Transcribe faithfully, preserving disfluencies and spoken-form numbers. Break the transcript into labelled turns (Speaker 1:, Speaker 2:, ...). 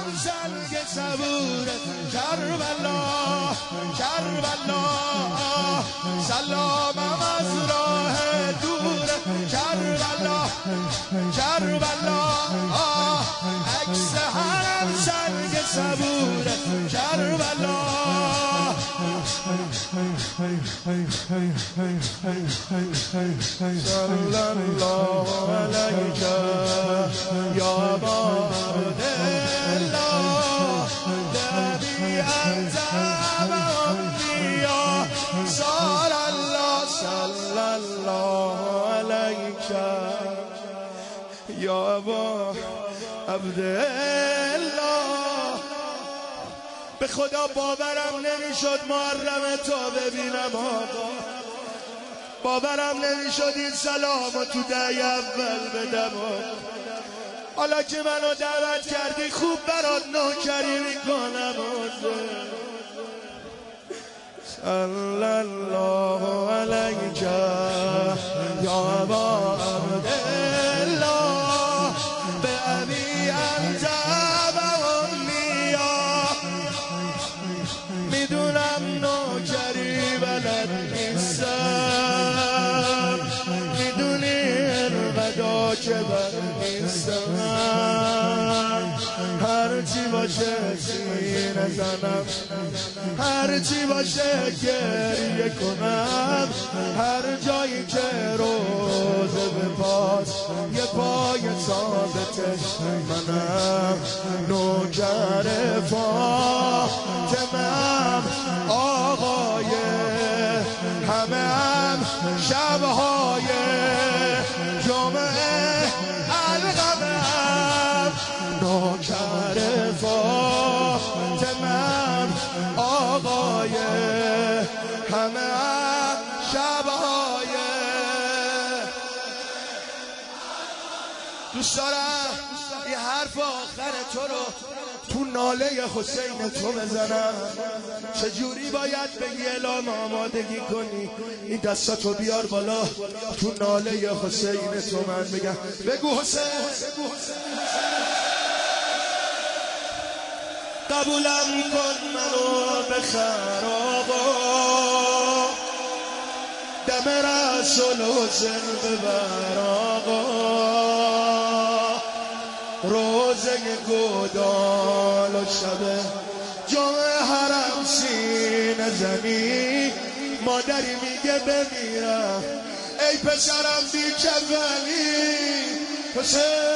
Speaker 1: سنگ صبورت کربلا کربلا سلامم از راه دور کربلا کربلا عکس هرم سنگ صبورت کربلا صلی الله علیک یا ابا عبدالله نبی انت و امی صلی الله صلی الله علیک یا ابا عبدالله. به خدا باورم نمیشد محرم تو ببینم آقا، باورم نمیشد این سلامو تو دهی اول بدم آقا. حالا که منو دعوت کردی خوب برات نوکری میکنم صلی الله علیک یا ابا عبدالله به ابی انت و امی میدونم نوکری بلد نیستم، میدونی انقدر که بلد نیستم، هرچی باشه سینه زنم، هرچی باشه گریه کنم، هر جایی که روزه به پاس یه پای ثابتش منم، نوکر فاطمه‌ام آقای همه هم شبهای جمعه القمه‌ام، نوکر فاطمه‌ام آقای همه هم شبهای. دوست دارم یه حرف آخر تو رو تو ناله حسین تو بزنم. چجوری باید بگی اعلام آمادگی کنی؟ این دستاتو بیار بالا تو ناله حسین تو من بگم بگو حسین قبولم کن منو بخر آقا، دم رسول حسین ببر آقا، روزه گودال و شبه جمعه حرم سینه زنی، مادری میگه بمیرم ای پسرم بی کفنی، حسین